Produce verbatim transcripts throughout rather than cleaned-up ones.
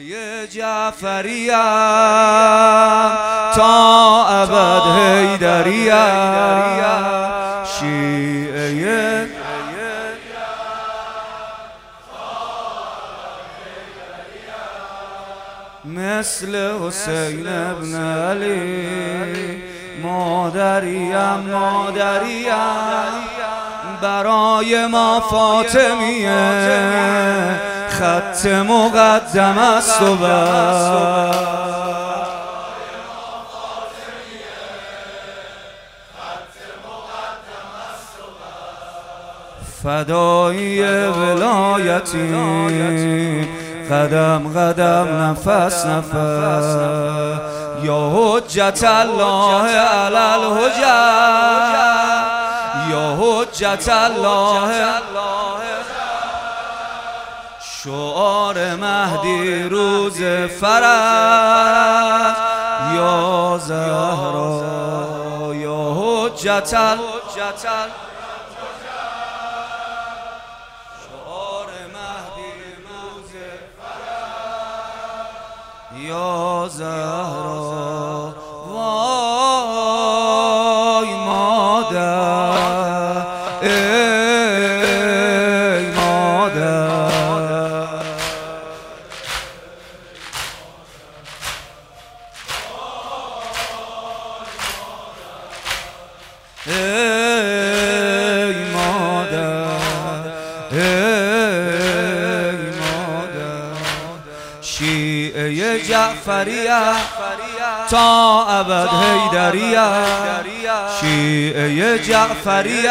شیعه جعفریم تا ابد حیدریم شیعه مثل حسین ابن علی مادریم مادریم برای ما فاطمیه خط مقدم است و بر فدایی ولایتی قدم قدم نفس نفس یا حجت الله علی الحجت یا حجت الله شعار مهدی روز فرج یا زهرا یا حجت الله یا زهرا وای مادر ای مادر ای مادر ای مادر شیعه جعفریه تا ابد حیدریه شیعه جعفریه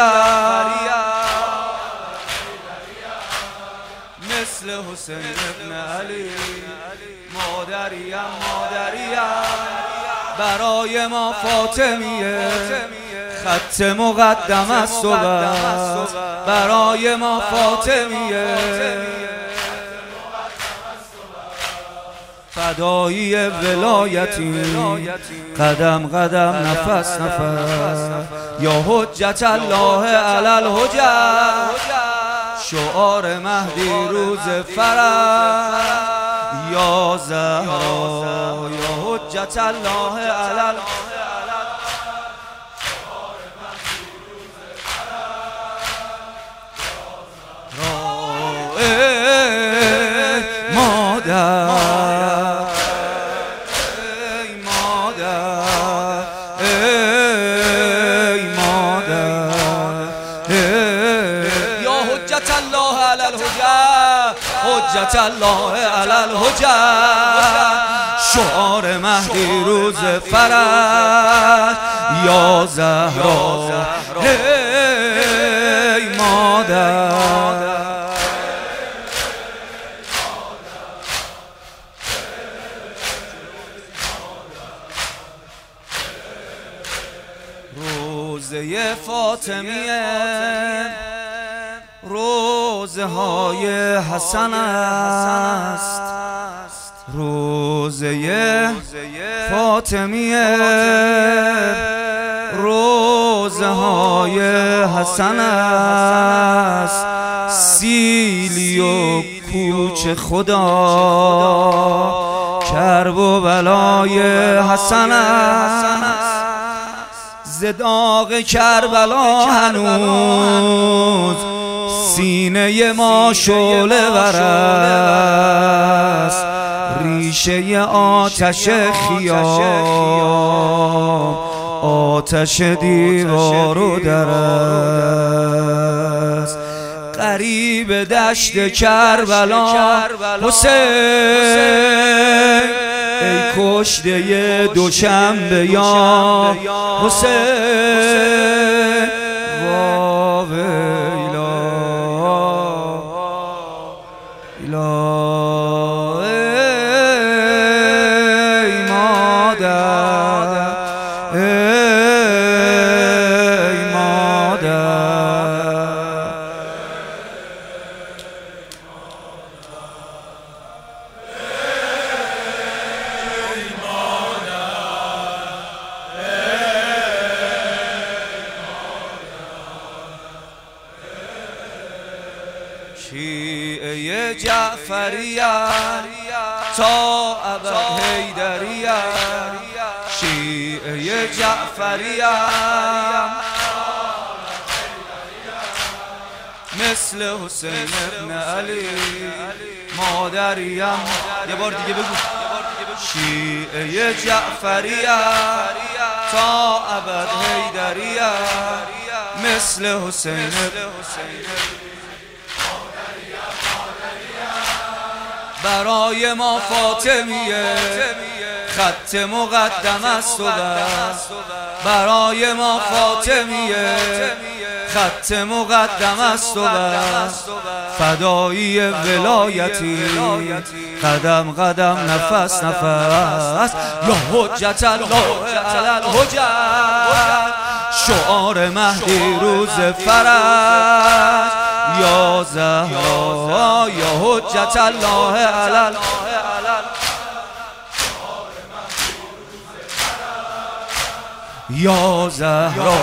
مثل حسین ابن علی مادریم مادریم برای ما فاطمیه خط مقدم است و بس برای ما فاطمیه فدایی ولایتی قدم قدم نفس نفس یا حجت الله علی الحجت شعار مهدی روز فرج یا زهرا یا حجت الله علی الحجت مادر حجت الله علی الحجت شعار مهدی روز فرج یا زهرا ای مادر روزه فاطمیه روزه های حسن است روزه فاطمیه روزه های حسن است سیلی و کوچ خدا کرب و بلای حسن است ز داغ کربلا هنوز سینه ما شعله ور است ریشه آتش خیام آتش دیوار و در است غریب دشت کربلا حسین ای کشته دوشنبه یا حسین واویلا ای مادر ای مادر شیعه جعفریه تا ابد حیدریم، شیعه جعفریم، مثل حسین ابن علی مادریم. یه بار دیگه بگو. شیعه جعفریم تا ابد حیدریم، مثل حسین برای ما فاطمیه، خط مقدم است و بس. برای ما فاطمیه، خط مقدم است و بس. فدایی ولایتی، قدم قدم نفس نفس. یا حجت الله علی الحجت، شعار مهدی روز فرج. یا زهرا یا حجت الله علی الحجت، یا زهرا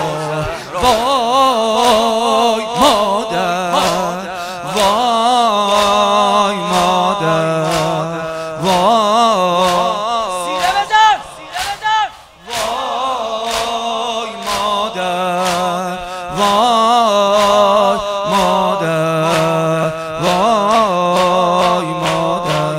وای مادر، وای مادر، وای سیره بزن، سیره بزن، وای مادر، وای مادر، وای مادر.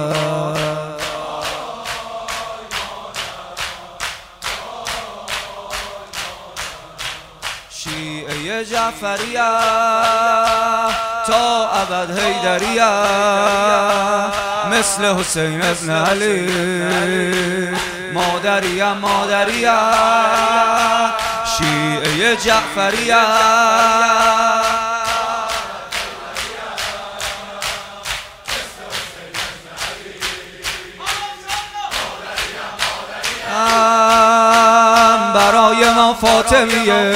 شیعه جعفریم تا ابد حیدریم، مثل حسین ابن علی مادریم، مادریم. شیعه جعفریم برای ما فاطمیه،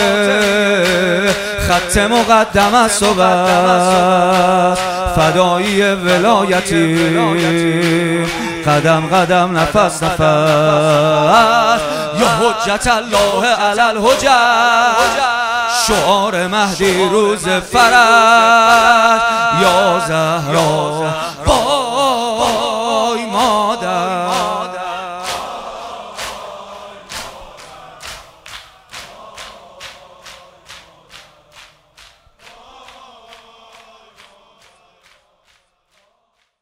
خط مقدم است و بس. فدایی ولایتی، قدم قدم نفس نفس. یا حجت الله علی الحجت، شعار مهدی روز فرج. یا زهرا